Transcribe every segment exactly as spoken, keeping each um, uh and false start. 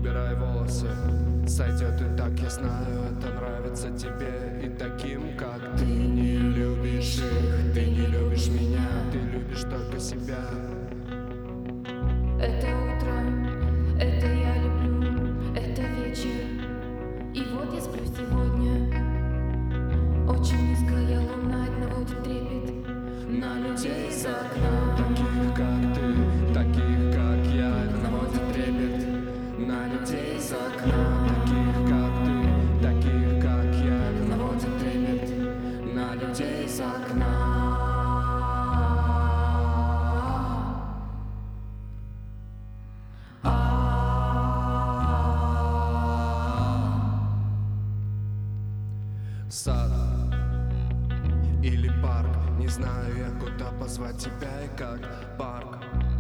убирай волосы. Сойдет и так, я знаю, это нравится тебе. И таким, как ты, не любишь их, ты не любишь меня, ты любишь только себя. Это утро, это я люблю, это вечер. И вот я сплю сегодня. Очень низко я луна, наводит трепет на людей из окна. Таких, как ты, таких, как я, это наводит трепет на людей из окна. Таких, как ты, таких, как я, это наводит трепет на людей из окна. Сад или парк, не знаю я, куда позвать тебя и как. Парк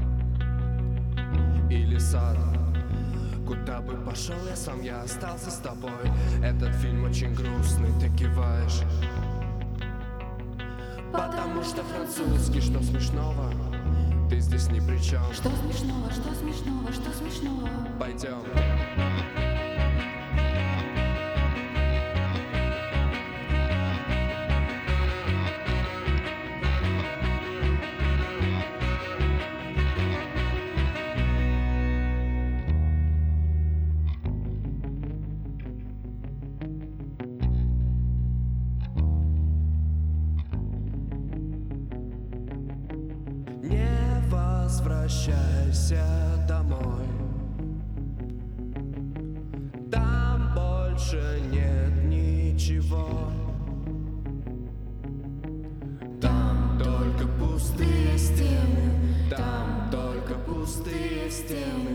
или сад, куда бы пошел я сам, я остался с тобой. Этот фильм очень грустный, ты киваешь, потому что французский. Что смешного? Ты здесь ни при чем. Что смешного, что смешного, что смешного? Пойдем. Не возвращайся домой, там больше нет ничего. Там только пустые стены, там только пустые стены.